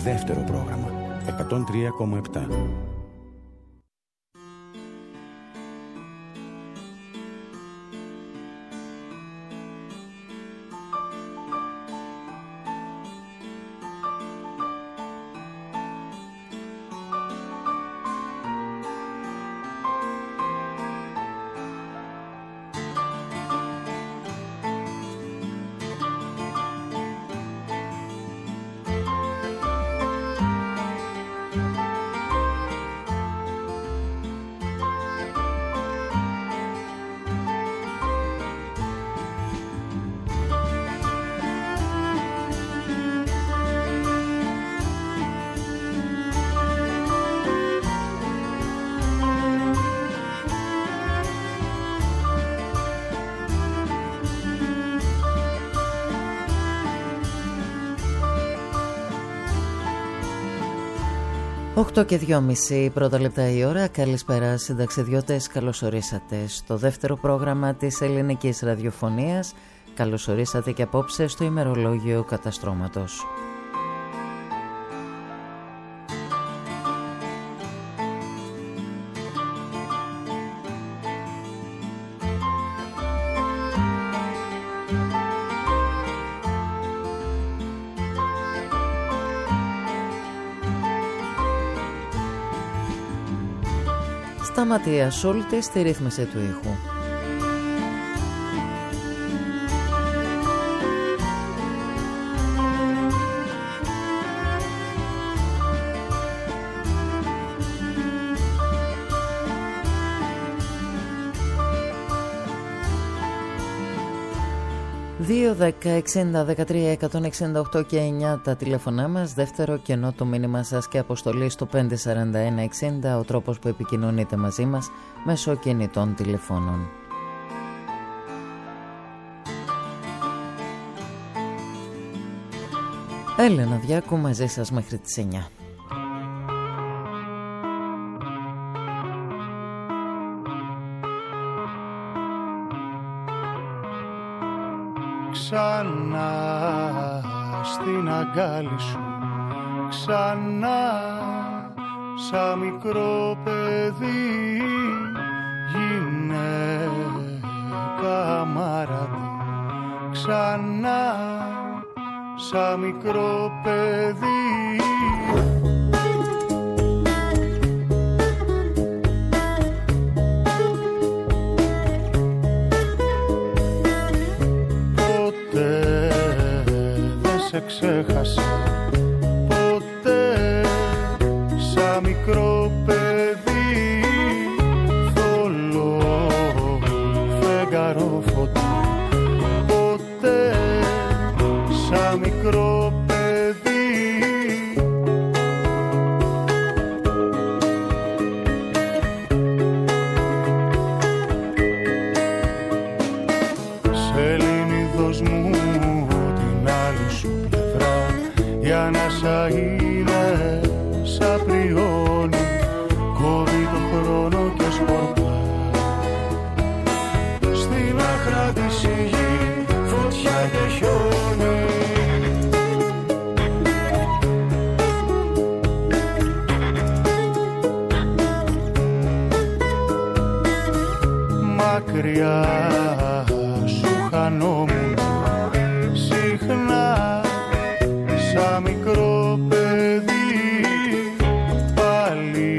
δεύτερο πρόγραμμα 103,7. Οκτώ και 2,5 πρώτα λεπτά η ώρα. Καλησπέρα συνταξιδιώτες, καλώς ορίσατε στο δεύτερο πρόγραμμα της ελληνικής ραδιοφωνίας. Καλώς ορίσατε και απόψε στο ημερολόγιο καταστρώματος. Ματία Σόλτη στη ρύθμιση του ήχου. Δύο 10-60-13-168 και 9 τα τηλέφωνά μας. Δεύτερο κενό το μήνυμα σας και αποστολή στο 541-60, ο τρόπος που επικοινωνείτε μαζί μας μέσω κινητών τηλεφώνων. Έλενα Διάκου μαζί σας μέχρι τις 9. Ξανά στην αγκάλι σου, ξανά σαν μικρό παιδί, γυναίκα αμάρατη, ξανά σαν μικρό παιδί. Ξέχασα ποτέ σαν μικρό παιδί, θολό φεγγαρό φωτί, ποτέ σαν μικρό παιδί. Σελήνιδος μου την άλλη σου η ανάσα είναι σαν πριόνι, κόβει το χρόνο και σκορπά. Στην άχρα της η γη, φωτιά και χιόνι. Μακριά σου χανόμουν συχνά σαν μικρό παιδί, πάλι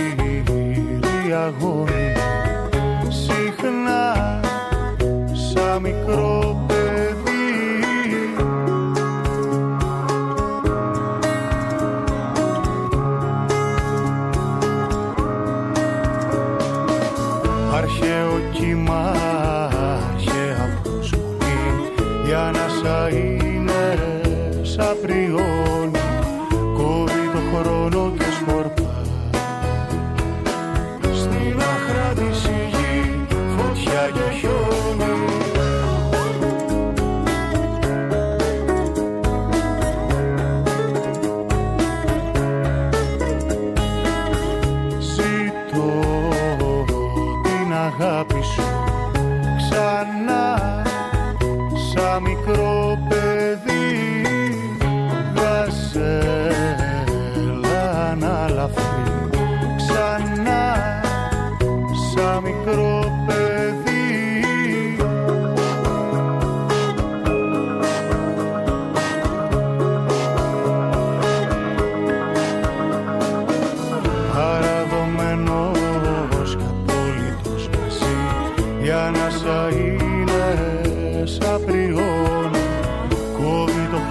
αγώνι, συχνά σαν μικρό παιδί. Αρχαίο κύμα, αρχαία προσμονή, η ανάσα είναι σαν πριόνι, κόβει το χρόνο και σκορπά. Στην άχρα της η γη, φωτιά και χιόνι. Ζήτω την αγάπη σου ξανά σαν μικρό παιδί,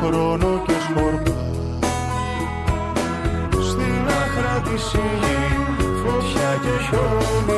χρόνο και σκορπά. Στην άχρα της η γη, φωτιά και χιόνι.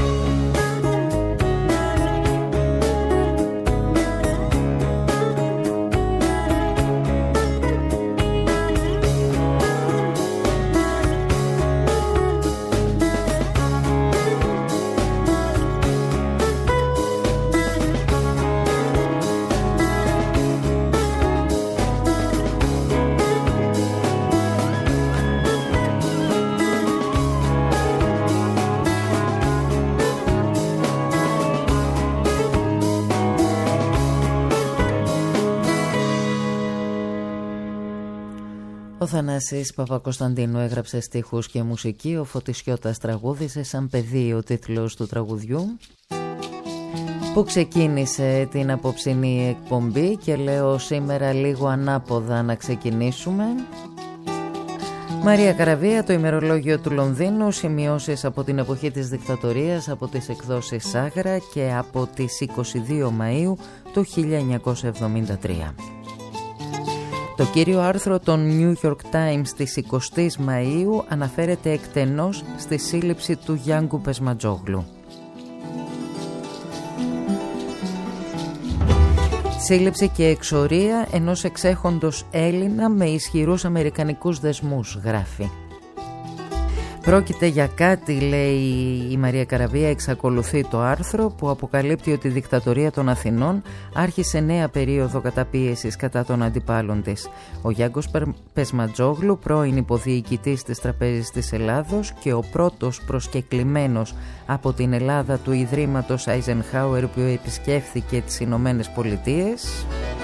Ο Θανάσης Παπακοσταντίνου έγραψε στίχους και μουσική, ο Φωτισιώτας τραγούδισε σαν παιδί ο τίτλος του τραγουδιού που ξεκίνησε την απόψινή εκπομπή και λέω σήμερα λίγο ανάποδα να ξεκινήσουμε. Μαρία Καραβία, το ημερολόγιο του Λονδίνου, σημειώσεις από την εποχή της δικτατορίας από τις εκδόσεις Σάγρα και από τις 22 Μαΐου του 1973. Το κύριο άρθρο των New York Times της 20 Μαΐου αναφέρεται εκτενώς στη σύλληψη του Γιάνγκου Πεσματζόγλου. Σύλληψη και εξορία ενός εξέχοντος Έλληνα με ισχυρούς αμερικανικούς δεσμούς, γράφει. Πρόκειται για κάτι, λέει η Μαρία Καραβία, εξακολουθεί το άρθρο, που αποκαλύπτει ότι η δικτατορία των Αθηνών άρχισε νέα περίοδο καταπίεσης κατά των αντιπάλων της. Ο Γιάνγκος Πεσματζόγλου, πρώην υποδιοικητής της Τραπέζης της Ελλάδος και ο πρώτος προσκεκλημένος από την Ελλάδα του Ιδρύματος Eisenhower που επισκέφθηκε τις Ηνωμένες Πολιτείες,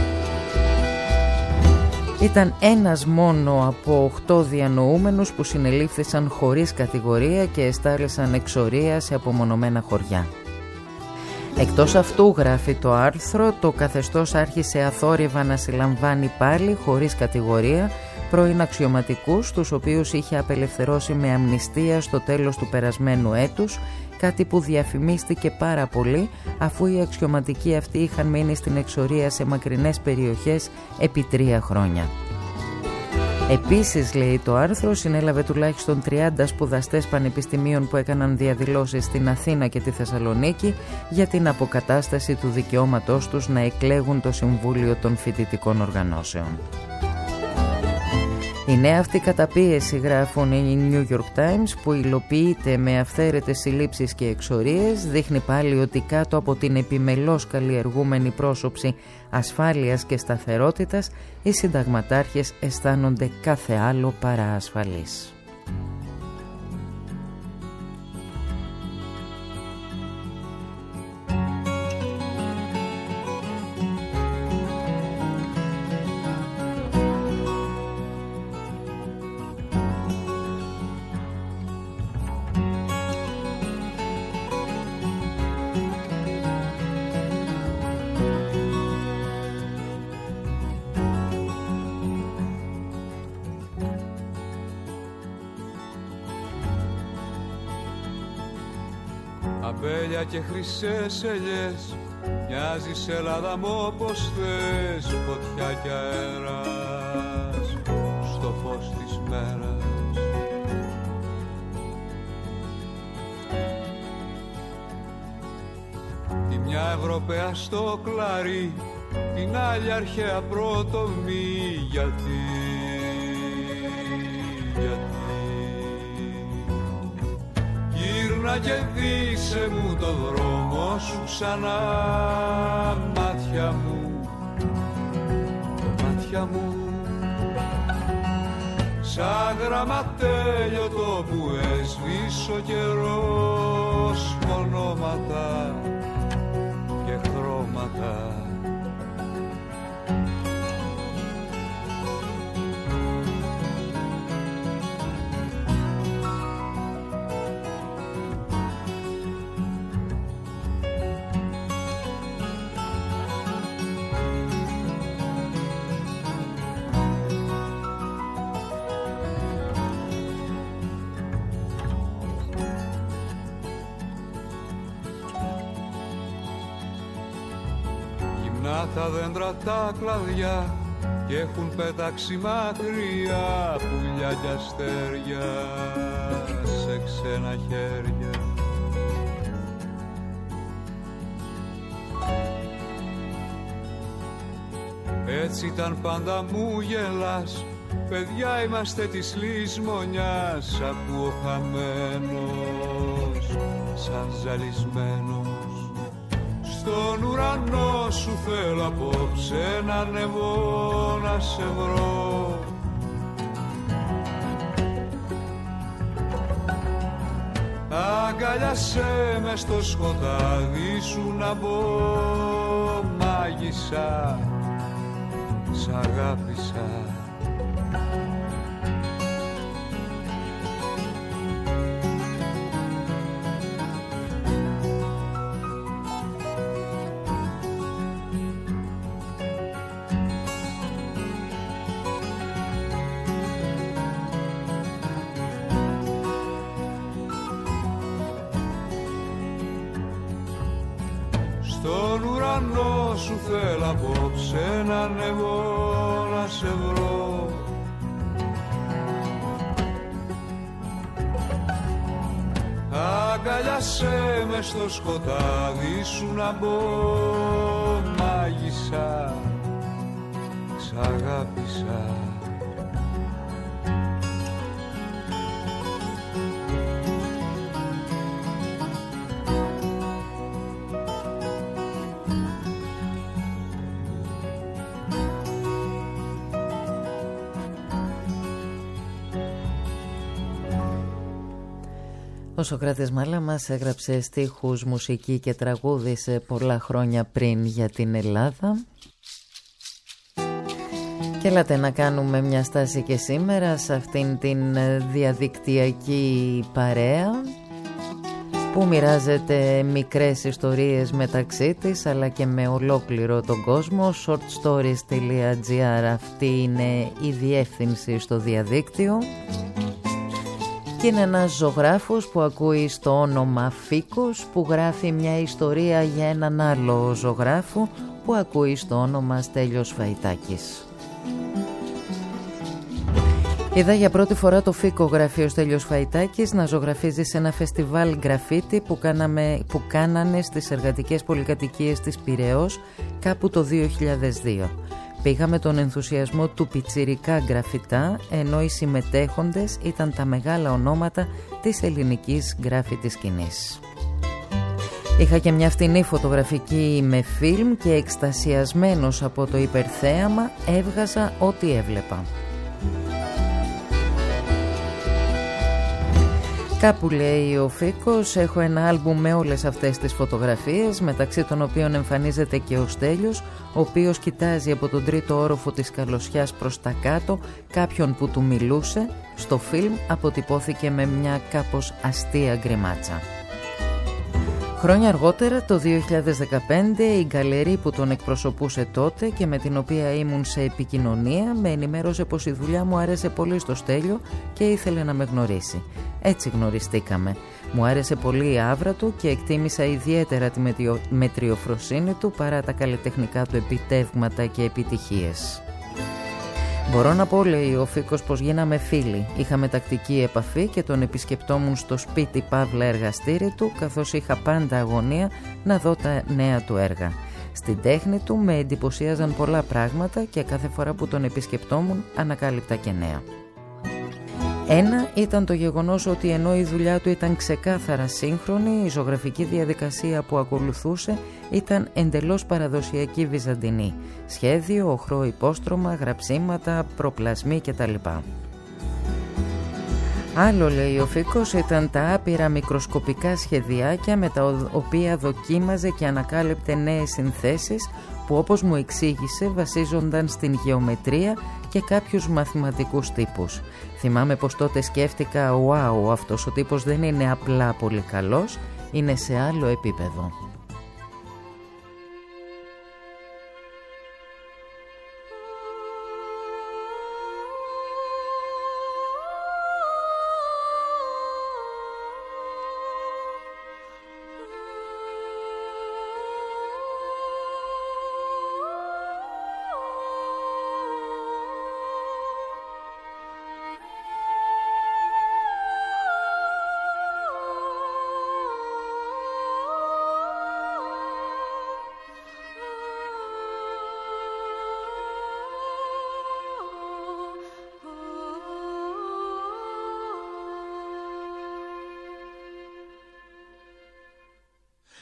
ήταν ένας μόνο από 8 διανοούμενους που συνελήφθησαν χωρίς κατηγορία και εστάλησαν εξορία σε απομονωμένα χωριά. Εκτός αυτού, γράφει το άρθρο, το καθεστώς άρχισε αθόρυβα να συλλαμβάνει πάλι χωρίς κατηγορία πρώην αξιωματικούς, τους οποίους είχε απελευθερώσει με αμνηστία στο τέλος του περασμένου έτους, κάτι που διαφημίστηκε πάρα πολύ αφού οι αξιωματικοί αυτοί είχαν μείνει στην εξορία σε μακρινές περιοχές επί 3 χρόνια. Επίσης, λέει το άρθρο, συνέλαβε τουλάχιστον 30 σπουδαστές πανεπιστημίων που έκαναν διαδηλώσεις στην Αθήνα και τη Θεσσαλονίκη για την αποκατάσταση του δικαιώματός τους να εκλέγουν το Συμβούλιο των Φοιτητικών Οργανώσεων. Η νέα αυτή καταπίεση, γράφουν οι New York Times, που υλοποιείται με αυθαίρετες συλλήψεις και εξορίες, δείχνει πάλι ότι κάτω από την επιμελώς καλλιεργούμενη πρόσωψη ασφάλειας και σταθερότητας, οι συνταγματάρχες αισθάνονται κάθε άλλο παρά ασφαλείς. Αμπέλια και χρυσές ελιές, μοιάζεις Ελλάδα μου όπως θες, φωτιά και αέρας στο φως της μέρας. Τη μια Ευρωπαία στο κλαρί, την άλλη αρχαία πρωτομή, γιατί γύρνα και δείξε μου το δρόμο σου ξανά, μάτια μου, μάτια μου, σαν γραμματέλειωτο που έσβησε ο καιρός, ονόματα και χρώματα. Τα δέντρα τα κλαδιά κι έχουν πετάξει μακριά πουλιά κι αστέρια σε ξένα χέρια. Έτσι ήταν πάντα μου γελάς, παιδιά είμαστε της λησμονιάς. Ακούω χαμένος, σαν ζαλισμένος. Στον ουρανό σου θέλω απόψε να ανεβώ να σε βρω. Αγκαλιάσέ με στο σκοτάδι σου να μπω, μάγισσα, σ' αγάπησα. Στον ουρανό σου θέλω απόψε να ανεβώ να σε βρω. Αγκαλιάσέ με στο σκοτάδι σου να μπω, μάγισσα, σ' αγάπησα. Ο Σωκράτης Μάλα μας έγραψε στίχους, μουσική και τραγούδισε πολλά χρόνια πριν για την Ελλάδα. Και έλατε να κάνουμε μια στάση και σήμερα σε αυτήν την διαδικτυακή παρέα που μοιράζεται μικρές ιστορίες μεταξύ της αλλά και με ολόκληρο τον κόσμο. shortstories.gr, αυτή είναι η διεύθυνση στο διαδίκτυο. Και είναι ένας ζωγράφος που ακούει στο όνομα Φίκος, που γράφει μια ιστορία για έναν άλλο ζωγράφο που ακούει στο όνομα Στέλιος Φαϊτάκης. Είδα για πρώτη φορά το Φίκο, γράφει ο Στέλιος Φαϊτάκης, να ζωγραφίζει σε ένα φεστιβάλ γκραφίτι που κάνανε στις εργατικές πολυκατοικίες της Πειραιώς κάπου το 2002. Πήγαμε τον ενθουσιασμό του πιτσιρικά γκραφιτά, ενώ οι συμμετέχοντες ήταν τα μεγάλα ονόματα της ελληνικής γκράφιτι σκηνής. Είχα και μια φτηνή φωτογραφική με φιλμ και εκστασιασμένος από το υπερθέαμα έβγαζα ό,τι έβλεπα. Κάπου, λέει ο Φίκος, έχω ένα άλμπουμ με όλες αυτές τις φωτογραφίες, μεταξύ των οποίων εμφανίζεται και ο Στέλιος, ο οποίος κοιτάζει από τον τρίτο όροφο της καλωσιάς προς τα κάτω κάποιον που του μιλούσε. Στο φιλμ αποτυπώθηκε με μια κάπως αστεία γκριμάτσα. Χρόνια αργότερα, το 2015, η γκαλερί που τον εκπροσωπούσε τότε και με την οποία ήμουν σε επικοινωνία με ενημέρωσε πως η δουλειά μου άρεσε πολύ στο Στέλιο και ήθελε να με γνωρίσει. Έτσι γνωριστήκαμε. Μου άρεσε πολύ η άβρα του και εκτίμησα ιδιαίτερα τη μετριοφροσύνη του παρά τα καλλιτεχνικά του επιτεύγματα και επιτυχίες. Μπορώ να πω, λέει ο Φίκος, πως γίναμε φίλοι. Είχαμε τακτική επαφή και τον επισκεπτόμουν στο σπίτι παύλα εργαστήρι του, καθώς είχα πάντα αγωνία να δω τα νέα του έργα. Στην τέχνη του με εντυπωσίαζαν πολλά πράγματα και κάθε φορά που τον επισκεπτόμουν ανακάλυπτα και νέα. Ένα ήταν το γεγονός ότι ενώ η δουλειά του ήταν ξεκάθαρα σύγχρονη, η ζωγραφική διαδικασία που ακολουθούσε ήταν εντελώς παραδοσιακή βυζαντινή. Σχέδιο, οχρό υπόστρωμα, γραψίματα, προπλασμοί κτλ. Άλλο, λέει ο Φίκος, ήταν τα άπειρα μικροσκοπικά σχεδιάκια με τα οποία δοκίμαζε και ανακάλυπτε νέες συνθέσεις που, όπως μου εξήγησε, βασίζονταν στην γεωμετρία και κάποιους μαθηματικούς τύπους. Θυμάμαι πως τότε σκέφτηκα «Wow, αυτός ο τύπος δεν είναι απλά πολύ καλός, είναι σε άλλο επίπεδο».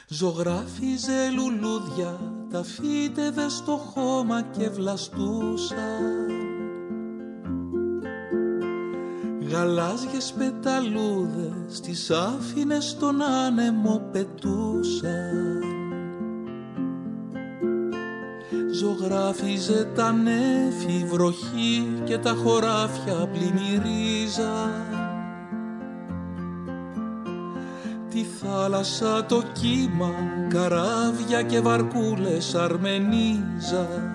Ζωγράφιζε λουλούδια, τα φύτευε στο χώμα και βλαστούσαν. Γαλάζιες πεταλούδες τις άφηνε στον άνεμο πετούσαν. Ζωγράφιζε τα νέφη βροχή και τα χωράφια πλημμυρίζαν. Τη θάλασσα το κύμα, καράβια και βαρκούλες αρμενίζαν.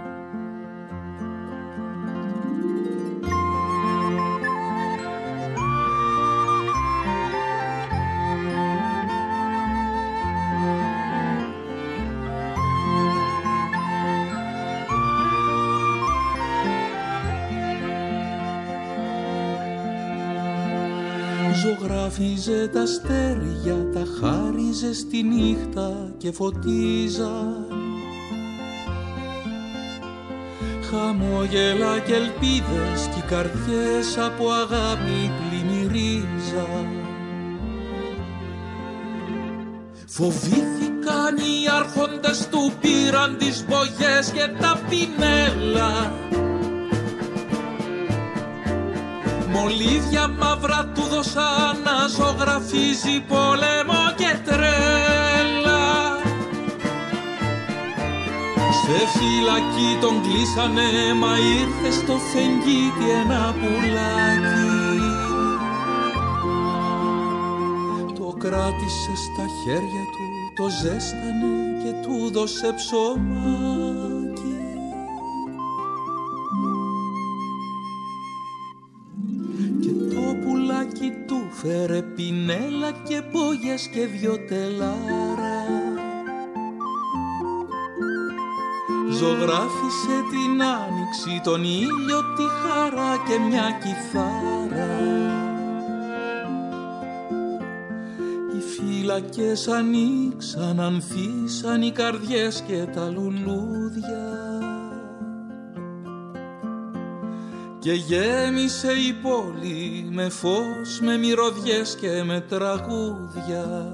Ζωγράφιζε τα αστέρια, τα χάριζε στη νύχτα και φωτίζαν. Χαμόγελα και ελπίδες κι οι καρδιές από αγάπη πλημμυρίζαν. Φοβήθηκαν οι άρχοντες του, πήραν τις μπογιές και τα πινέλα. Μολύβια μαύρα του δώσαν να ζωγραφίζει πόλεμο και τρέλα. Σε φυλακή τον κλείσανε, μα ήρθε στο φεγγίτι ένα πουλάκι. Το κράτησε στα χέρια του, το ζέστανε και του δώσε ψωμάκι. Του φέρε πινέλα και μπόγιες και δυο τελάρα. Ζωγράφισε την άνοιξη, τον ήλιο, τη χαρά και μια κιθάρα. Οι φύλακες ανοίξαν, ανθίσαν οι καρδιές και τα λουλούδια. Και γέμισε η πόλη με φως, με μυρωδιές και με τραγούδια.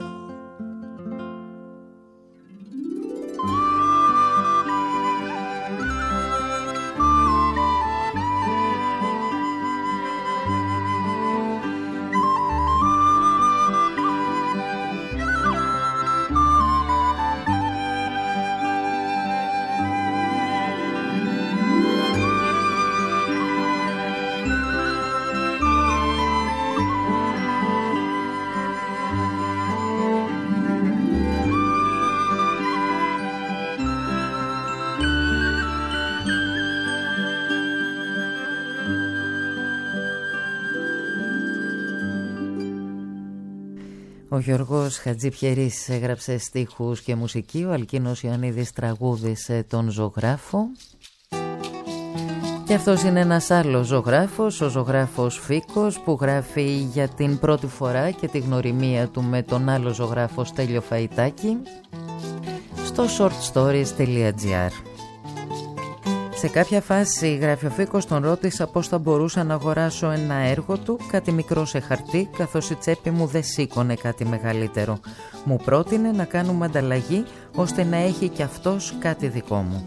Ο Γιώργος Χατζηπιερής έγραψε στίχους και μουσική, ο Αλκίνος Ιωαννίδης τραγούδισε τον Ζωγράφο. Και αυτός είναι ένας άλλος ζωγράφος, ο ζωγράφος Φίκος, που γράφει για την πρώτη φορά και τη γνωριμία του με τον άλλο ζωγράφο Στέλιο Φαϊτάκη στο shortstories.gr. Σε κάποια φάση, γράφει ο Φίκος, τον ρώτησα πώς θα μπορούσα να αγοράσω ένα έργο του, κάτι μικρό σε χαρτί, καθώς η τσέπη μου δεν σήκωνε κάτι μεγαλύτερο. Μου πρότεινε να κάνουμε ανταλλαγή, ώστε να έχει κι αυτός κάτι δικό μου.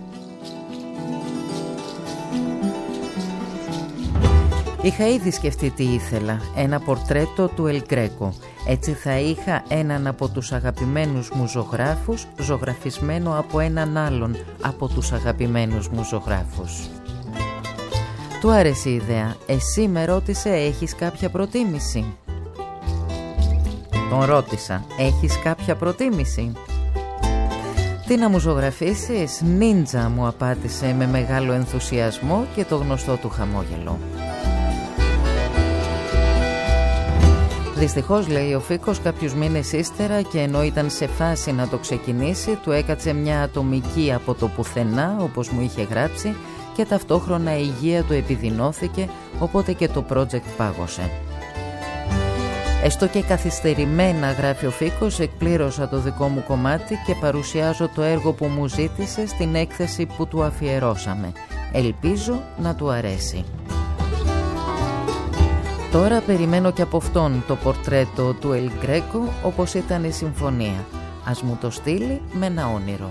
Είχα ήδη σκεφτεί τι ήθελα, ένα πορτρέτο του Ελ Γκρέκο. Έτσι θα είχα έναν από τους αγαπημένους μου ζωγράφους ζωγραφισμένο από έναν άλλον από τους αγαπημένους μου ζωγράφους. Του άρεσε η ιδέα. Εσύ, με ρώτησε, έχεις κάποια προτίμηση? Τον ρώτησα, έχεις κάποια προτίμηση? Τι να μου ζωγραφίσεις? Νίντζα, μου απάντησε με μεγάλο ενθουσιασμό και το γνωστό του χαμόγελο. Δυστυχώς, λέει ο Φίκος, κάποιους μήνες ύστερα, και ενώ ήταν σε φάση να το ξεκινήσει, του έκατσε μια ατομική από το πουθενά, όπως μου είχε γράψει, και ταυτόχρονα η υγεία του επιδεινώθηκε, οπότε και το project πάγωσε. Έστω και καθυστερημένα, γράφει ο Φίκος, εκπλήρωσα το δικό μου κομμάτι και παρουσιάζω το έργο που μου ζήτησε στην έκθεση που του αφιερώσαμε. Ελπίζω να του αρέσει. Τώρα περιμένω και από αυτόν το πορτρέτο του Ελ Γκρέκο, όπως ήταν η συμφωνία. Ας μου το στείλει με ένα όνειρο.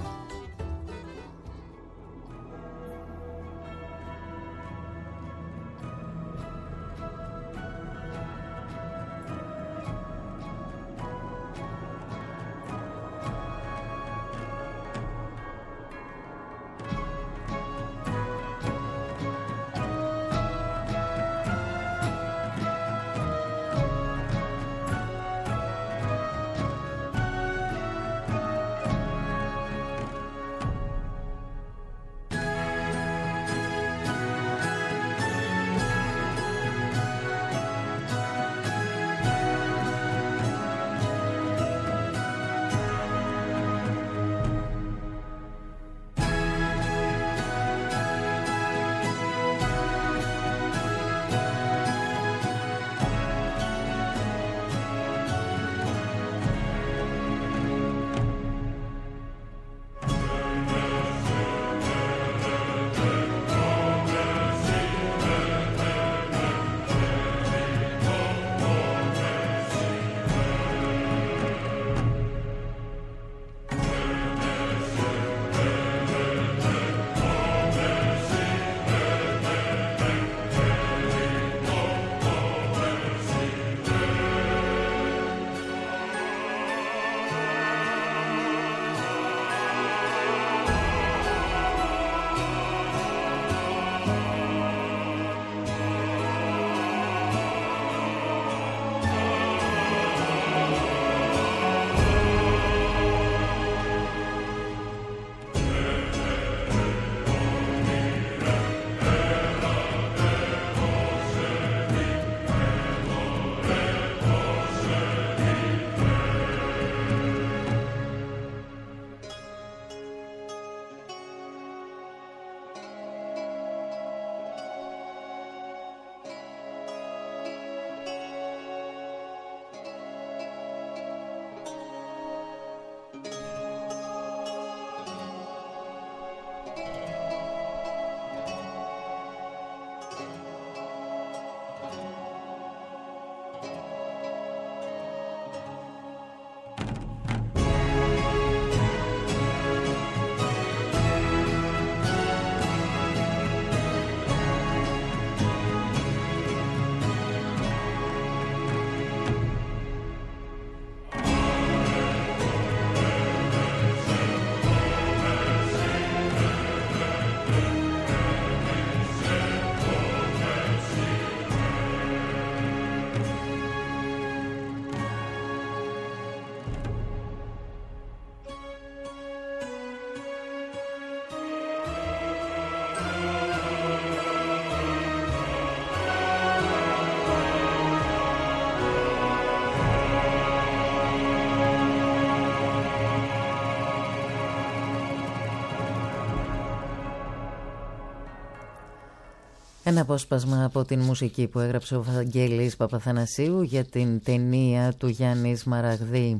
Ένα απόσπασμα από την μουσική που έγραψε ο Βαγγέλης Παπαθανασίου για την ταινία του Γιάννη Σμαραγδί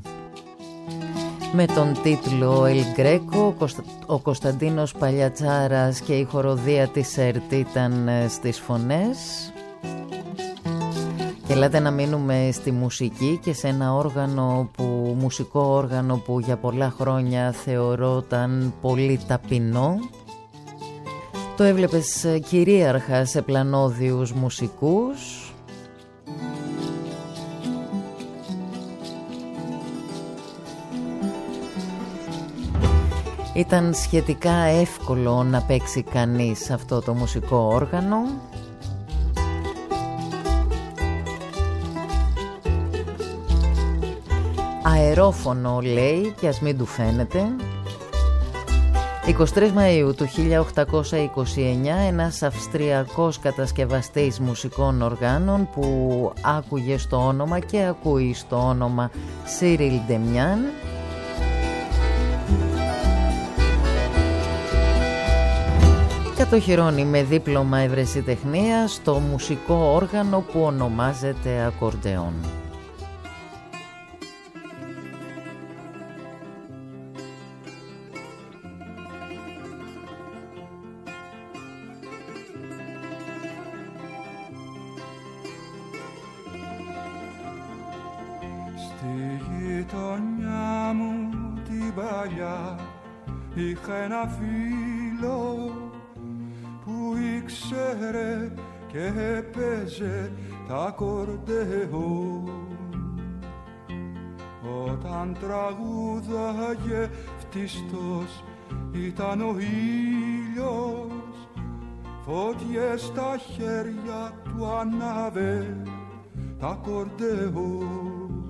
με τον τίτλο «Ελ Γκρέκο». Ο Κωνσταντίνος Παλιατσάρας και η χοροδία της ΕΡΤ ήταν στις φωνές. Και ελάτε να μείνουμε στη μουσική και σε ένα μουσικό όργανο που για πολλά χρόνια θεωρόταν πολύ ταπεινό. Το έβλεπες κυρίαρχα σε πλανόδιους μουσικούς. Ήταν σχετικά εύκολο να παίξει κανείς αυτό το μουσικό όργανο. Αερόφωνο λέει, και ας μην του φαίνεται. 23 Μαΐου του 1829 ένας Αυστριακός κατασκευαστής μουσικών οργάνων που άκουγε στο όνομα και ακούει στο όνομα Σίριλ Ντεμιάν κατοχυρώνει με δίπλωμα ευρεσιτεχνίας το μουσικό όργανο που ονομάζεται ακορντεόν. παλιά είχα ένα φίλο που ήξερε και έπαιζε τα ακορντεόν. Όταν τραγούδαγε φτιστός ήταν ο ήλιος, φώτιες στα χέρια του ανάβε τα ακορντεόν.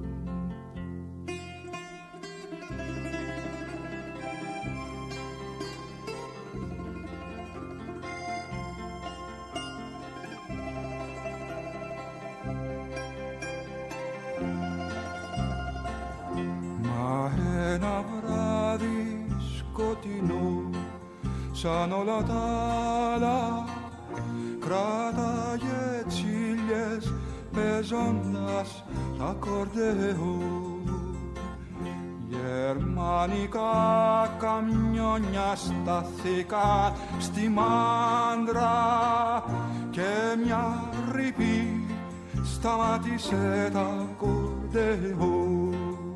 Ένα βράδυ σκοτεινό σαν όλα τα άλλα κράταγε τσίλιες παίζοντας ακορντεόν. Γερμανικά καμιόνια σταθήκα στη Μάντρα και μια ρηπή σταμάτησε τα ακορντεόν.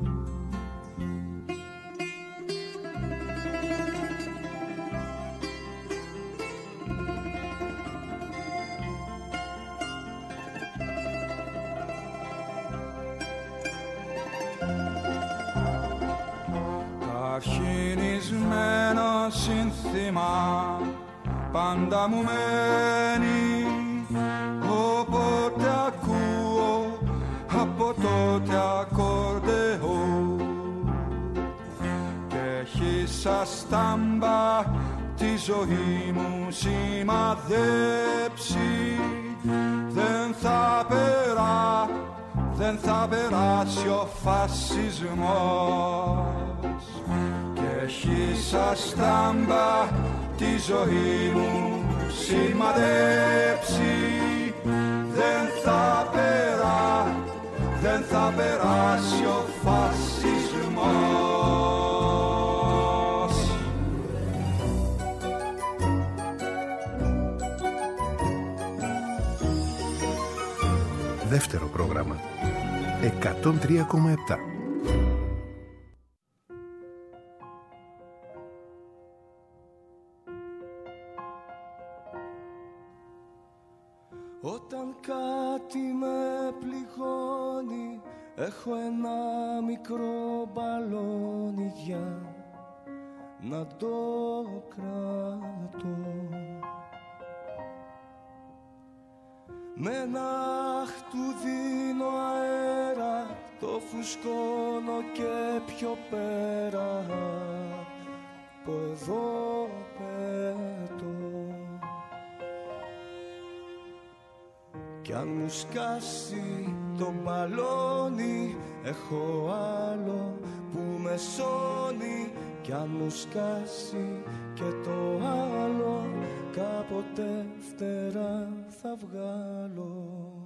Αρχινισμένο σύνθημα πάντα μου μένει, όποτε ακούω από τότε ακορντεόν. Και έχει σαν στάμπα τη ζωή μου σημαδέψει, δεν θα περάσει ο φασισμός. Έχει σαν στάμπα τη ζωή μου σημαδέψει, δεν θα περάσει ο φασισμός. Δεύτερο πρόγραμμα 103,7. Όταν κάτι με πληγώνει, έχω ένα μικρό μπαλόνι για να το κρατώ. Με ένα αχ του δίνω αέρα, το φουσκώνω και πιο πέρα, από εδώ πέτω. Κι αν μου σκάσει το μπαλόνι, έχω άλλο που με σώνει. Κι αν μου σκάσει και το άλλο, κάποτε φτερά θα βγάλω.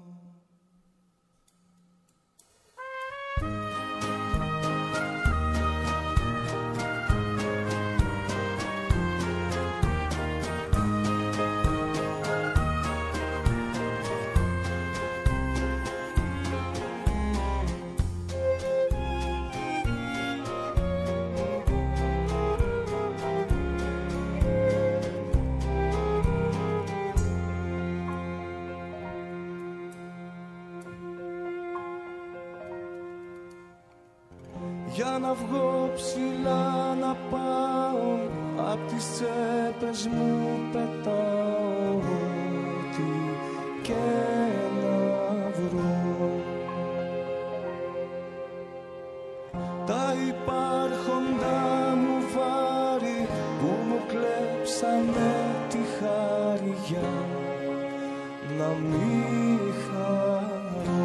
Για να βγω ψηλά να πάω, απ' τις τσέπες μου πετάω ό,τι και να βρω. Τα υπάρχοντα μου βάρη που μου κλέψανε τη χάρη για να μην χαρώ.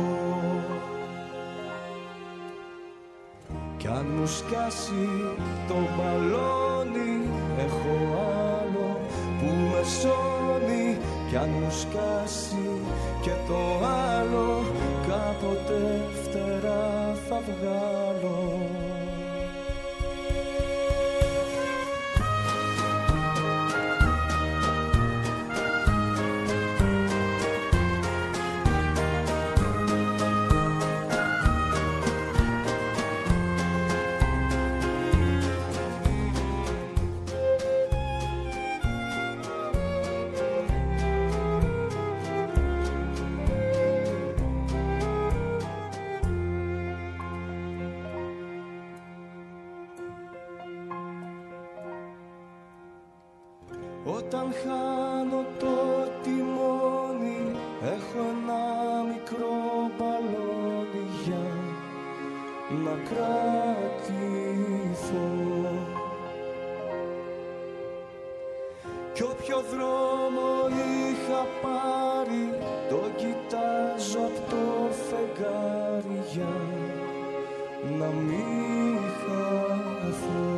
Κι αν μου σκάσει το μπαλόνι, έχω άλλο που με σώνει. Κι αν μου σκάσει και το άλλο, κάποτε φτερά θα βγάλω. Όταν χάνω το τιμόνι, έχω ένα μικρό μπαλόνι για να κρατηθώ. Κι όποιο δρόμο είχα πάρει, το κοιτάζω απ' το φεγγάρι για να μην χαθώ.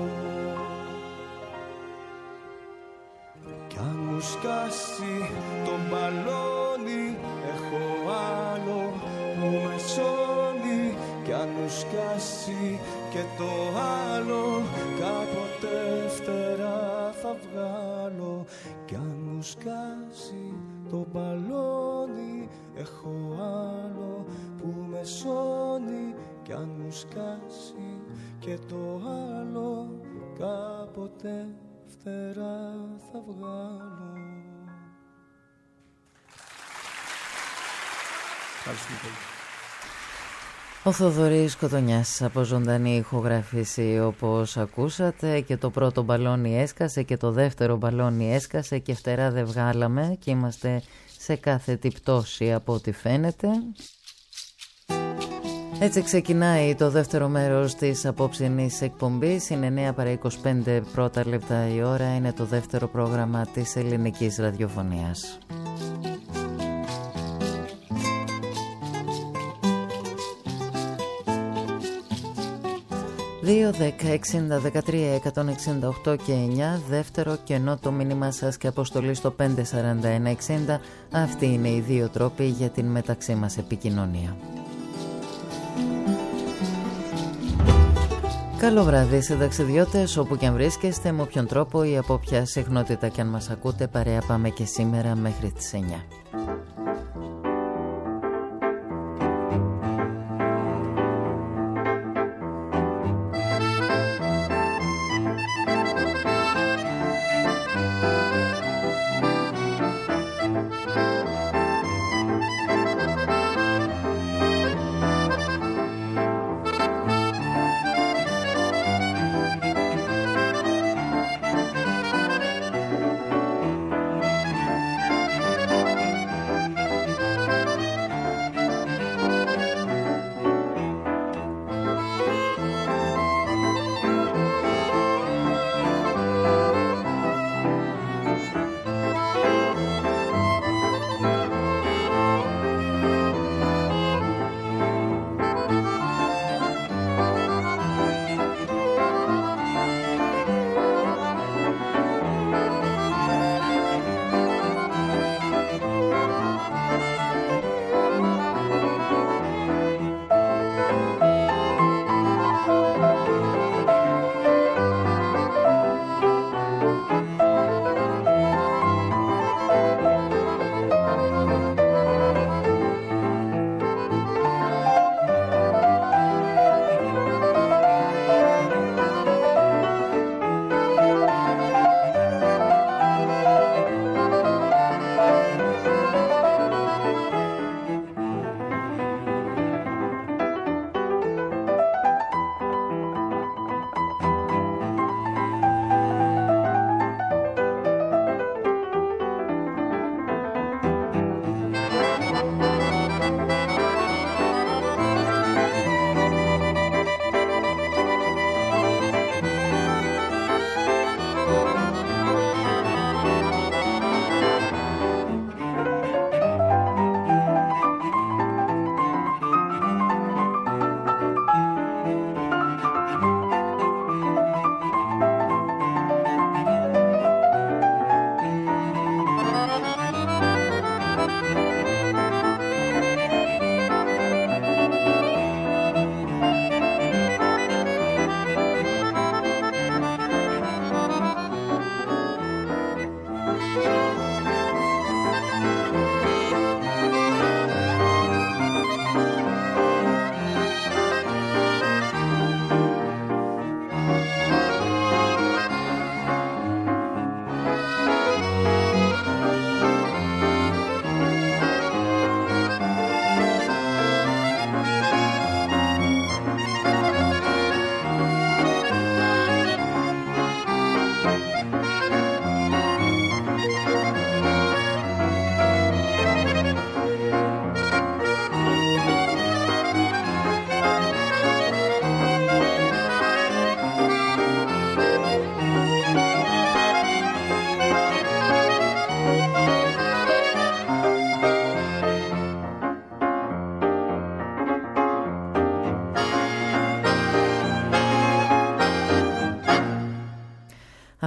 Κι αν μου σκάσει το μπαλόνι, έχω άλλο που με σώνει. Κι αν μου σκάσει και το άλλο, κάποτε φτερά θα βγάλω. Κι αν μου σκάσει το μπαλόνι, έχω άλλο που με σώνει. Κι αν μου σκάσει και το άλλο, κάποτε φτερά θα βγάλω. Ευχαριστούμε πολύ. Ο Θοδωρής Κοτονιάς από ζωντανή ηχογράφηση, όπως ακούσατε, και το πρώτο μπαλόνι έσκασε και το δεύτερο μπαλόνι έσκασε και φτερά δεν βγάλαμε και είμαστε σε κάθετη πτώση από ό,τι φαίνεται. Έτσι ξεκινάει το δεύτερο μέρος της απόψινής εκπομπής. Είναι 9 παρά 25 πρώτα λεπτά η ώρα. Είναι το δεύτερο πρόγραμμα της ελληνικής ραδιοφωνίας. 2, 10, 60, 13, 168 και 9, δεύτερο κενό το μήνυμά σας και αποστολή στο 54160. Αυτοί είναι οι δύο τρόποι για την μεταξύ μας επικοινωνία. Καλό βράδυ σε ταξιδιώτες, όπου και αν βρίσκεστε, με όποιον τρόπο ή από ποια συχνότητα και αν μας ακούτε. Παρέα πάμε και σήμερα μέχρι τις 9.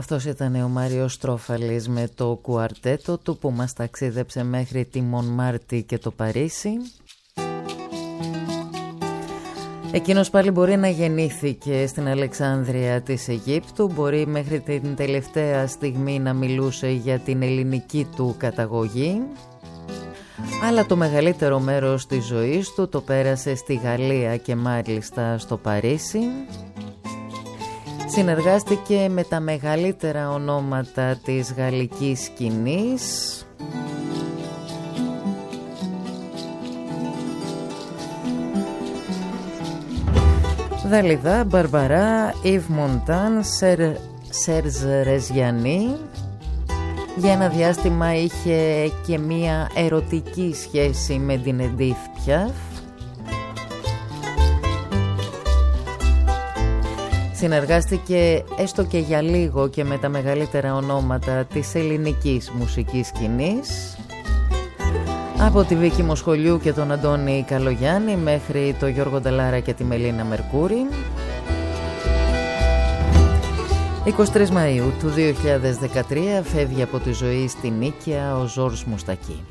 Αυτός ήταν ο Μάριος Στρόφαλης με το κουαρτέτο του που μας ταξίδεψε μέχρι τη Μονμάρτη και το Παρίσι. Εκείνος πάλι μπορεί να γεννήθηκε στην Αλεξάνδρεια της Αιγύπτου, μπορεί μέχρι την τελευταία στιγμή να μιλούσε για την ελληνική του καταγωγή, αλλά το μεγαλύτερο μέρος της ζωής του το πέρασε στη Γαλλία και μάλιστα στο Παρίσι. Συνεργάστηκε με τα μεγαλύτερα ονόματα της γαλλικής σκηνής. Δαλιδά, Μπαρμπαρά, Ιβ Μοντάν, Σέρζ Ρεζιανή. Για ένα διάστημα είχε και μία ερωτική σχέση με την Εντίθ Πιαφ. Συνεργάστηκε έστω και για λίγο και με τα μεγαλύτερα ονόματα της ελληνικής μουσικής σκηνής, από τη Βίκη Μοσχολιού και τον Αντώνη Καλογιάννη μέχρι το Γιώργο Νταλάρα και τη Μελίνα Μερκούρη. 23 Μαΐου του 2013 φεύγει από τη ζωή στη Νίκαια ο Ζόρζ Μουστακή.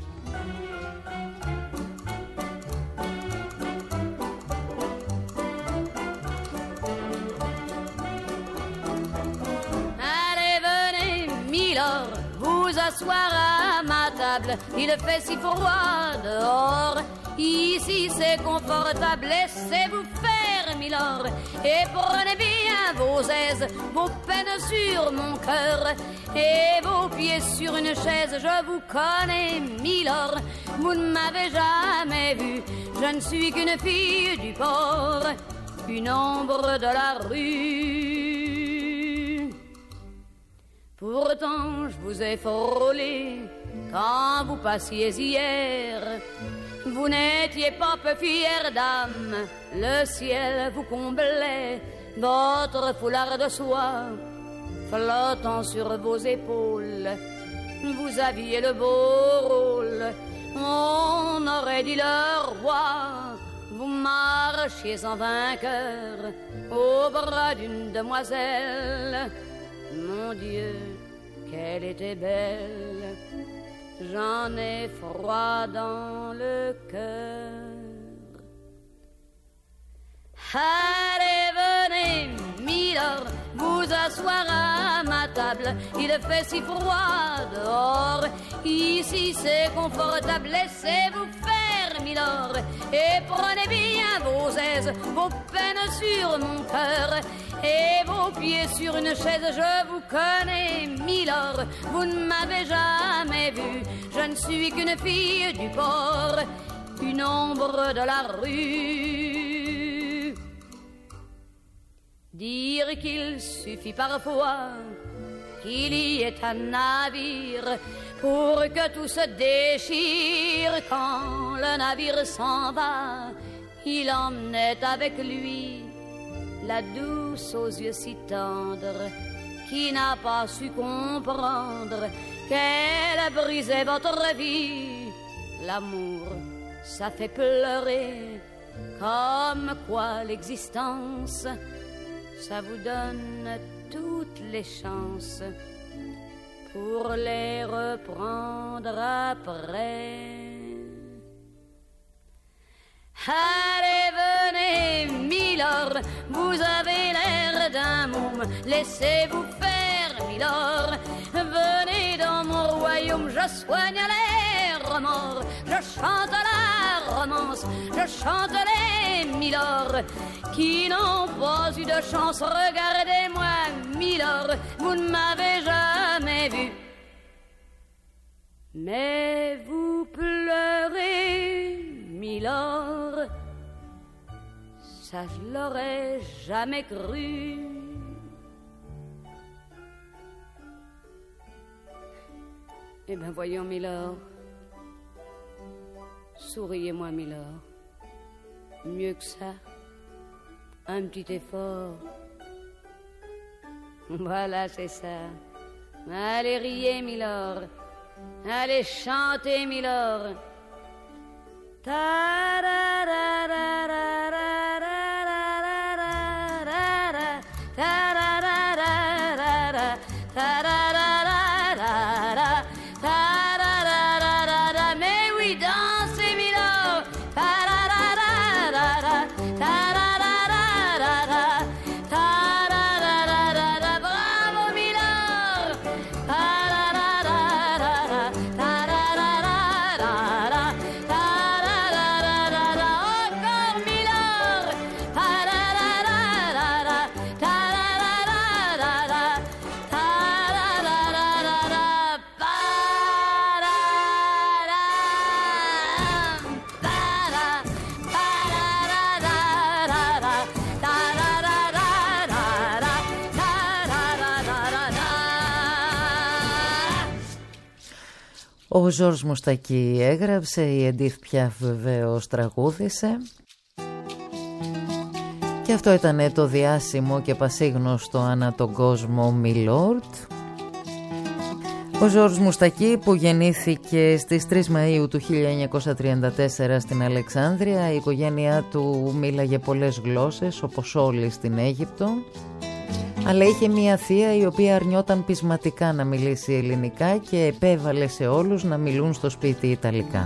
À ma table, il fait si froid dehors. Ici c'est confortable, laissez-vous faire, milord. Et prenez bien vos aises, vos peines sur mon cœur. Et vos pieds sur une chaise, je vous connais, milord. Vous ne m'avez jamais vu, je ne suis qu'une fille du port, une ombre de la rue. Pourtant je vous ai frôlé quand vous passiez hier. Vous n'étiez pas peu fière dame, le ciel vous comblait, votre foulard de soie flottant sur vos épaules. Vous aviez le beau rôle, on aurait dit le roi. Vous marchiez en vainqueur au bras d'une demoiselle. Mon Dieu, qu'elle était belle, j'en ai froid dans le cœur. Allez, venez, milord, vous asseoir à ma table. Il fait si froid dehors, ici c'est confortable. Laissez-vous faire, milord, et prenez bien vos aises, vos peines sur mon cœur. Et vos pieds sur une chaise, je vous connais, milord. Vous ne m'avez jamais vu, je ne suis qu'une fille du port, une ombre de la rue. Dire qu'il suffit parfois qu'il y ait un navire pour que tout se déchire. Quand le navire s'en va, il emmenait avec lui la douce aux yeux si tendres, qui n'a pas su comprendre qu'elle brisait votre vie. L'amour, ça fait pleurer, comme quoi l'existence, ça vous donne toutes les chances pour les reprendre après. Allez, venez, milord, vous avez l'air d'un môme, laissez-vous faire, milord. Venez dans mon royaume, je soigne les remords, je chante la romance, je chante les milords qui n'ont pas eu de chance. Regardez-moi, milord, vous ne m'avez jamais vu, mais vous pleurez, milord, ça je l'aurais jamais cru. Eh ben voyons, milord, souriez-moi, milord, mieux que ça, un petit effort. Voilà, c'est ça. Allez, riez, milord, allez, chantez, milord. Ta Ο Ζορζ Μουστακή έγραψε, η Εντίθ Πιαφ βεβαίως τραγούδισε. Και αυτό ήταν το διάσημο και πασίγνωστο ανά τον κόσμο Μιλόρντ. Ο Ζορζ Μουστακή, που γεννήθηκε στις 3 Μαΐου του 1934 στην Αλεξάνδρεια, η οικογένειά του μίλαγε πολλές γλώσσες όπως όλοι στην Αίγυπτο, αλλά είχε μία θεία η οποία αρνιόταν πεισματικά να μιλήσει ελληνικά και επέβαλε σε όλους να μιλούν στο σπίτι ιταλικά.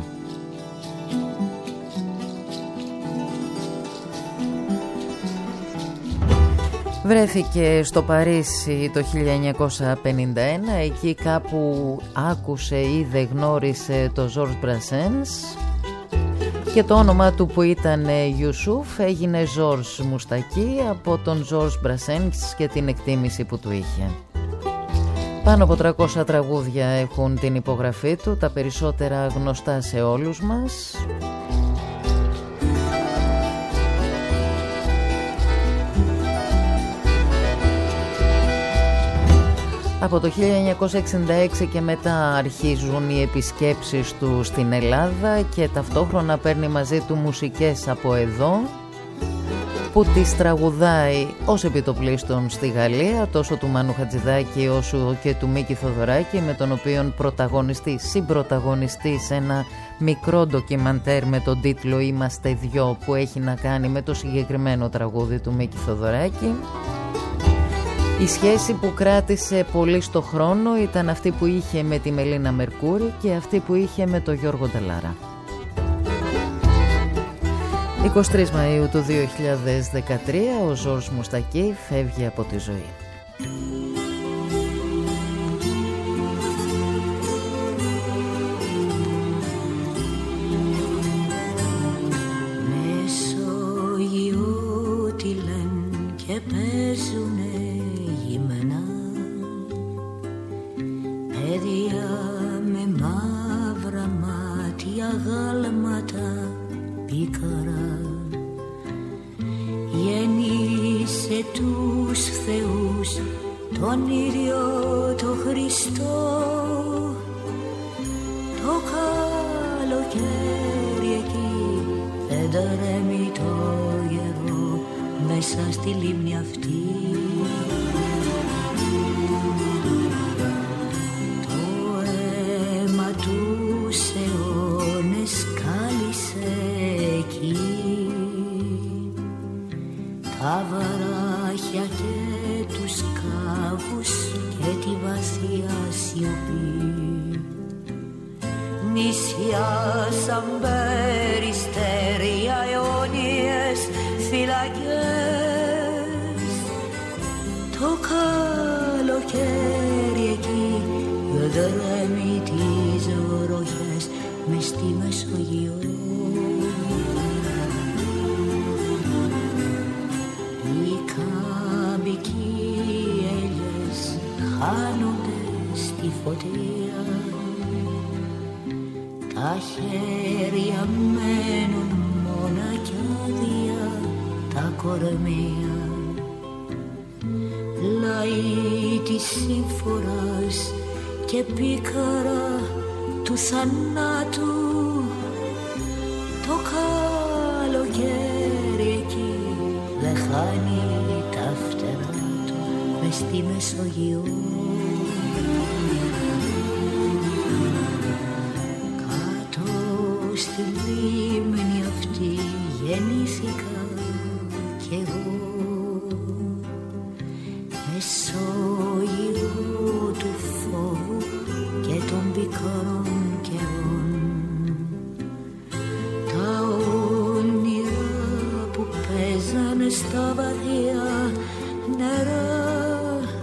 Βρέθηκε στο Παρίσι το 1951, εκεί κάπου άκουσε, είδε, γνώρισε το Ζορζ Μπρασένς και το όνομά του που ήταν Ιουσούφ έγινε Ζορζ Μουστακή από τον Ζορζ Μπρασένς και την εκτίμηση που του είχε. Πάνω από 300 τραγούδια έχουν την υπογραφή του, τα περισσότερα γνωστά σε όλους μας. Από το 1966 και μετά αρχίζουν οι επισκέψεις του στην Ελλάδα και ταυτόχρονα παίρνει μαζί του μουσικές από εδώ που τις τραγουδάει ως επιτοπλίστων στη Γαλλία, τόσο του Μάνου Χατζηδάκη όσο και του Μίκη Θοδωράκη, με τον οποίον συμπροταγωνιστεί σε ένα μικρό ντοκιμαντέρ με τον τίτλο «Είμαστε δυο», που έχει να κάνει με το συγκεκριμένο τραγούδι του Μίκη Θοδωράκη. Η σχέση που κράτησε πολύ στο χρόνο ήταν αυτή που είχε με τη Μελίνα Μερκούρη και αυτή που είχε με τον Γιώργο Ντελάρα. 23 Μαΐου του 2013 ο Ζορζ Μουστακή φεύγει από τη ζωή. Μεσόγειο τι λένε και παίζουνε γυμνά, παιδιά με μαύρα μάτια, γάλματα πίκαρα. Γέννησε τους θεούς τον ίδιο το Χριστό, το καλοκαίρι εκεί δεν τρέμει το γερό μέσα στη λίμνη αυτή. Το αίμα τους αιώνες κάλυσε εκεί, τα βαράχια και τους κάβους και τη βαθιά σιωπή. Νησιά σαν περιστέρια, αιώνιες φυλακές, το καλοκαίρι εκεί γδρέμει τις βροχές μες στη Μεσογείο. Οι κάμπικοι έλιες χάνονται στη φωτιά, τα χέρια μένουν μόνα κι άδεια τα κορμιά. Λαοί της σύμφορας και πίκαρα του θανάτου, το καλοκαίρι εκεί δεν χάνει τα φτερά του μες στη Μεσογείο. Κάτω στη λίμνη αυτή γεννήθηκα κι εγώ, Μεσόγειο του φόβου και των πικρών καιρών. Τα όνειρα που παίζανε στα βαθιά νερά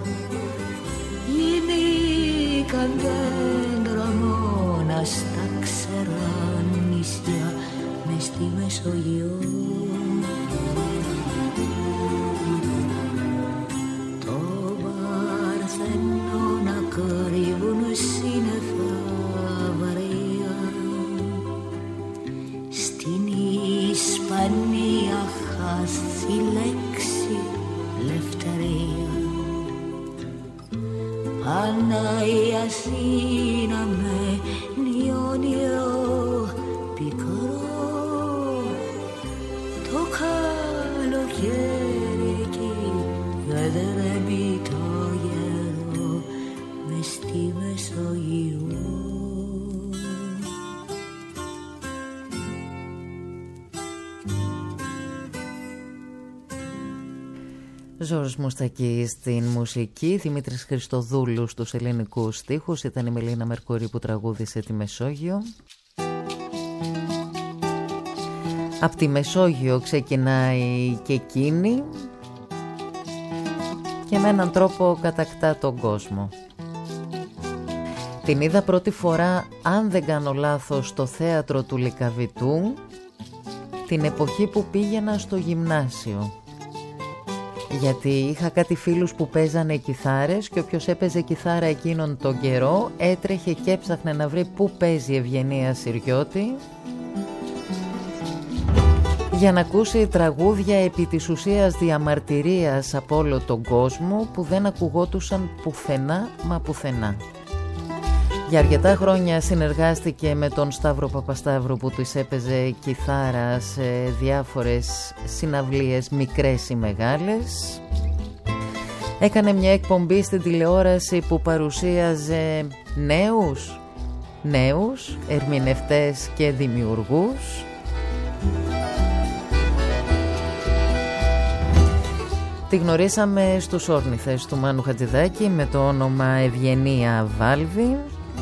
γίνηκαν δέντρα μόνα στα ξερά νησιά μες στη Μεσογείο. Το Παρθενώνα κρύβουν σύννεφα βαρέα, στην Ισπανία χάθη λέξη ελευθερία. Ανά η Αθήνα μένει όνειρο πικρό. Το καλοκαίρι εκεί γαδρεύει το γερό μες στη Μεσόγειο. Ζόρις Μουστακής στην μουσική, Δημήτρης Χριστοδούλου στους ελληνικούς στίχους, ήταν η Μελίνα Μερκούρη που τραγούδισε τη Μεσόγειο. Απ' τη Μεσόγειο ξεκινάει και εκείνη και με έναν τρόπο κατακτά τον κόσμο. Την είδα πρώτη φορά, αν δεν κάνω λάθος, στο θέατρο του Λυκαβητού, την εποχή που πήγαινα στο γυμνάσιο. Γιατί είχα κάτι φίλους που παίζανε κιθάρες και όποιος έπαιζε κιθάρα εκείνον τον καιρό έτρεχε και έψαχνε να βρει πού παίζει η Ευγενία Συριώτη για να ακούσει τραγούδια επί της ουσίας διαμαρτυρίας από όλο τον κόσμο που δεν ακουγότουσαν πουθενά μα πουθενά. Για αρκετά χρόνια συνεργάστηκε με τον Σταύρο Παπασταύρου που της έπαιζε κιθάρα σε διάφορες συναυλίες μικρές ή μεγάλες. Έκανε μια εκπομπή στην τηλεόραση που παρουσίαζε νέους ερμηνευτές και δημιουργούς. Τη γνωρίσαμε στους όρνηθες του Μάνου Χατζηδάκη με το όνομα Ευγενία Βάλβη.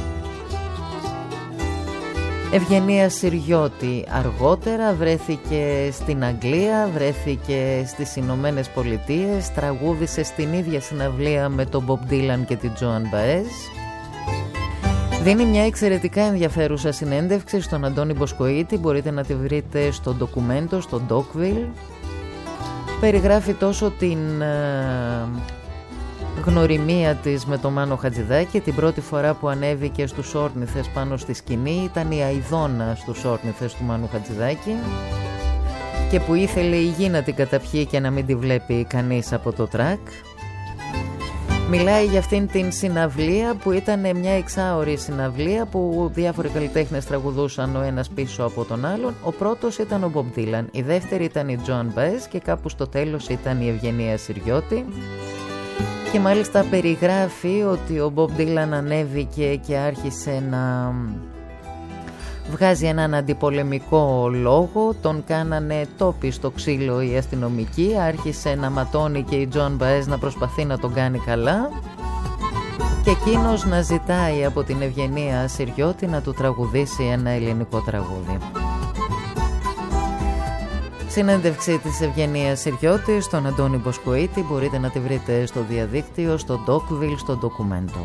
Ευγενία Συριώτη αργότερα βρέθηκε στην Αγγλία, βρέθηκε στις Ηνωμένες Πολιτείες, τραγούδισε στην ίδια συναυλία με τον Bob Dylan και την Joan Baez. Δίνει μια εξαιρετικά ενδιαφέρουσα συνέντευξη στον Αντώνη Μποσκοίτη, μπορείτε να τη βρείτε στο ντοκουμέντο, στο Dogville. Περιγράφει τόσο την γνωριμία της με τον Μάνο Χατζηδάκη. Την πρώτη φορά που ανέβηκε στους όρνηθες πάνω στη σκηνή ήταν η αηδόνα στους όρνηθες του Μάνου Χατζηδάκη και που ήθελε η γη να την καταπιεί και να μην τη βλέπει κανείς από το τρακ. Μιλάει για αυτήν την συναυλία που ήταν μια εξάωρη συναυλία που διάφοροι καλλιτέχνες τραγουδούσαν ο ένας πίσω από τον άλλον. Ο πρώτος ήταν ο Bob Dylan, η δεύτερη ήταν η Joan Baez και κάπου στο τέλος ήταν η Ευγενία Συριώτη. Και μάλιστα περιγράφει ότι ο Bob Dylan ανέβηκε και άρχισε να βγάζει έναν αντιπολεμικό λόγο, τον κάνανε τόπι στο ξύλο οι αστυνομικοί, άρχισε να ματώνει και η Joan Baez να προσπαθεί να τον κάνει καλά και εκείνος να ζητάει από την Ευγενία Συριώτη να του τραγουδήσει ένα ελληνικό τραγούδι. Συνέντευξη της Ευγενίας Συριώτη στον Αντώνη Μποσκοίτη μπορείτε να τη βρείτε στο διαδίκτυο, στο Dogville, στο ντοκουμέντο.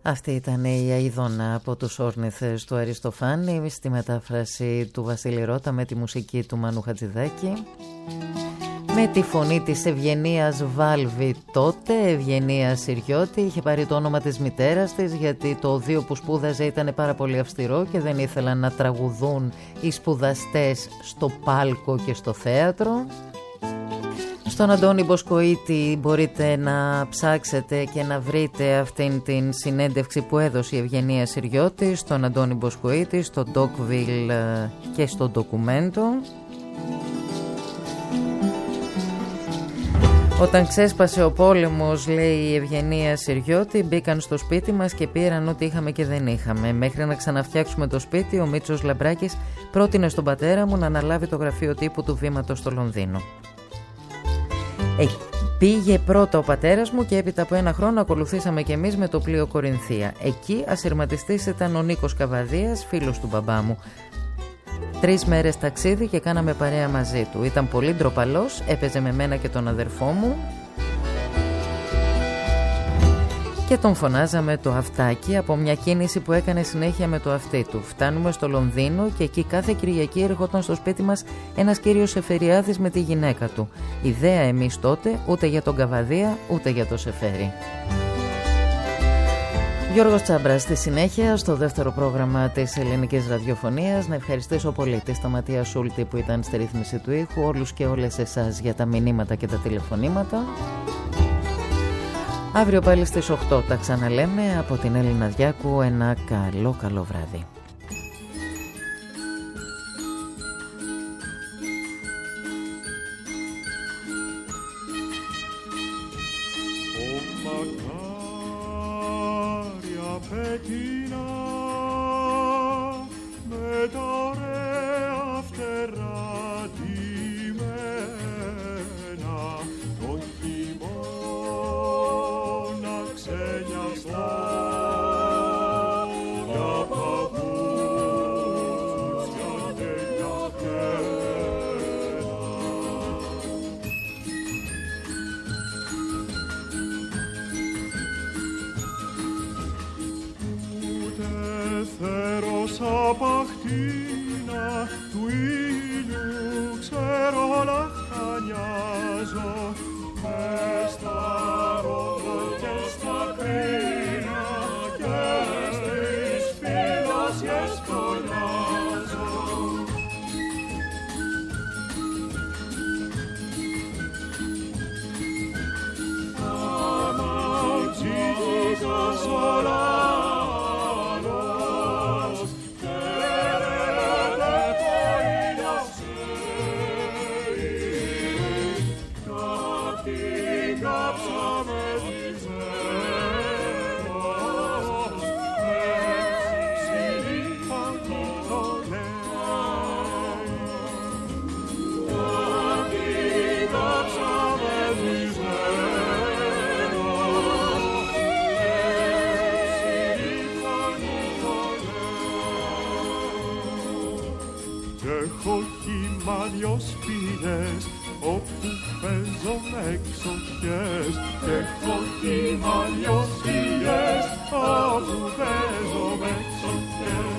Αυτή ήταν η Αηδόνα από τους Όρνηθες του Αριστοφάνη στη μετάφραση του Βασίλη Ρώτα με τη μουσική του Μανού Χατζηδάκη, με τη φωνή της Ευγενίας Βάλβη τότε. Ευγενία Συριώτη, είχε πάρει το όνομα της μητέρας της γιατί το οδείο που σπούδαζε ήταν πάρα πολύ αυστηρό και δεν ήθελαν να τραγουδούν οι σπουδαστές στο πάλκο και στο θέατρο. Στον Αντώνη Μποσκοίτη μπορείτε να ψάξετε και να βρείτε αυτήν την συνέντευξη που έδωσε η Ευγενία Συριώτη στον Αντώνη Μποσκοίτη, στο Dogville και στο ντοκουμέντο. Όταν ξέσπασε ο πόλεμος, λέει η Ευγενία Συριώτη, μπήκαν στο σπίτι μας και πήραν ό,τι είχαμε και δεν είχαμε. Μέχρι να ξαναφτιάξουμε το σπίτι, ο Μίτσος Λαμπράκης πρότεινε στον πατέρα μου να αναλάβει το γραφείο τύπου του Βήματος στο Λονδίνο. Πήγε πρώτα ο πατέρας μου και έπειτα από ένα χρόνο ακολουθήσαμε κι εμείς με το πλοίο Κορινθία. Εκεί ασυρματιστής ήταν ο Νίκος Καβαδίας, φίλος του μπαμπά μου. 3 μέρες ταξίδι και κάναμε παρέα μαζί του. Ήταν πολύ ντροπαλός, έπαιζε με μένα και τον αδερφό μου και τον φωνάζαμε το αυτάκι από μια κίνηση που έκανε συνέχεια με το αυτί του. Φτάνουμε στο Λονδίνο και εκεί κάθε Κυριακή ερχόταν στο σπίτι μας ένας κύριος Σεφεριάδης με τη γυναίκα του. Ιδέα εμείς τότε ούτε για τον Καβαδία ούτε για το Σεφέρι. Γιώργος Τσάμπρας στη συνέχεια στο δεύτερο πρόγραμμα της ελληνικής ραδιοφωνίας. Να ευχαριστήσω πολύ τη Σταματία Σούλτη που ήταν στη ρύθμιση του ήχου, όλους και όλες εσάς για τα μηνύματα και τα τηλεφωνήματα. Αύριο πάλι στις 8 τα ξαναλέμε. Από την Έλληνα Διάκου ένα καλό βράδυ. Έχω κύμα 2 σπήλες όπου παίζω με εξοχές. Έχω κύμα 2 σπήλες όπου παίζω με εξοχές.